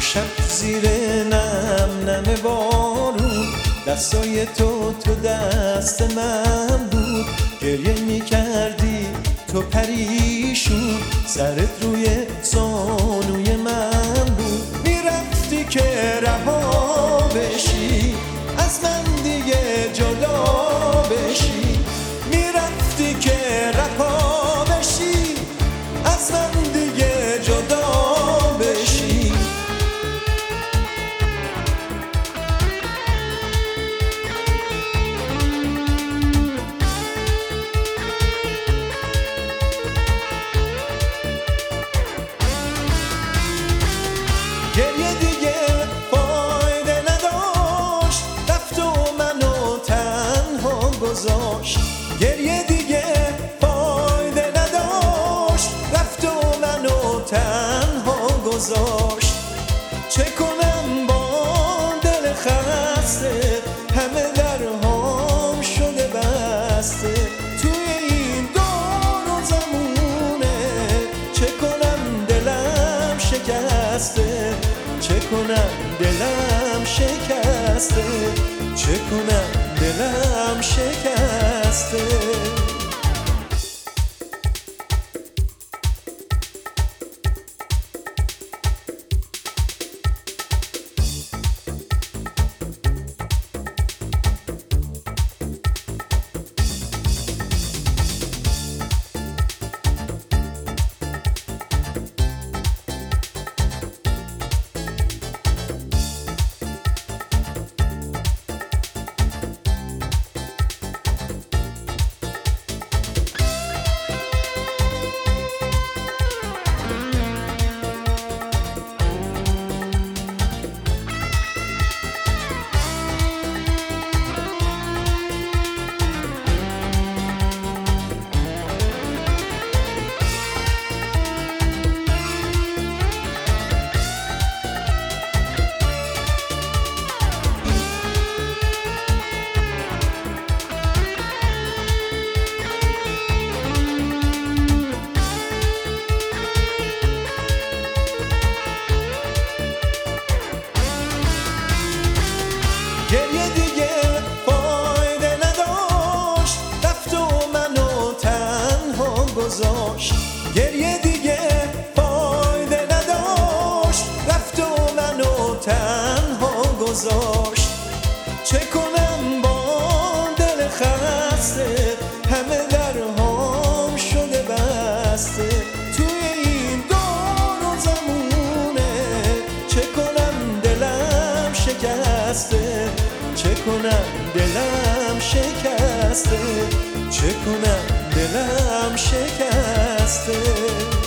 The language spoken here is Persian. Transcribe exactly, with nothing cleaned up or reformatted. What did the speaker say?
شب زیر نم نم بارون دستای تو تو دست من بود. گریه می کردی تو پریشون سرت روی زانوی من بود. میرفتی که رها بشی از من دیگه جدا بشی. میرفتی که رها بشی از من دیگه جدا بشی. گریه دیگه فایده نداشت رفت و منو تنها گذاشت. گریه دیگه فایده نداشت رفت و منو تنها گذاشت. چه کنم با دل خسته همه درهام شده بسته. توی این دور و زمونه چه کنم دلم شکسته. چه کنم دلم شکسته. چه کنم دلم شکسته. گریه دیگه فایده نداشت رفت و منو تنها گذاشت. گریه دیگه فایده نداشت رفت و منو تنها گذاشت. چه کنم با دل خسته همه درهام شده بسته. توی این دور و زمونه چه کنم دلم شکسته. چه کنم دلم شکسته. چه کنم دلم شکسته.